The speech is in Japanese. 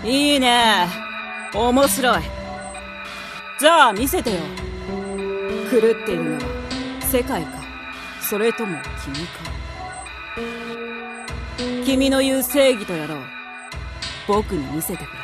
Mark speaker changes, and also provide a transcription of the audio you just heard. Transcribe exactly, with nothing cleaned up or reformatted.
Speaker 1: いいね。面白い。じゃあ見せてよ。狂っているのは世界か、それとも君か。君の言う正義とやろう。僕に見せてくれ。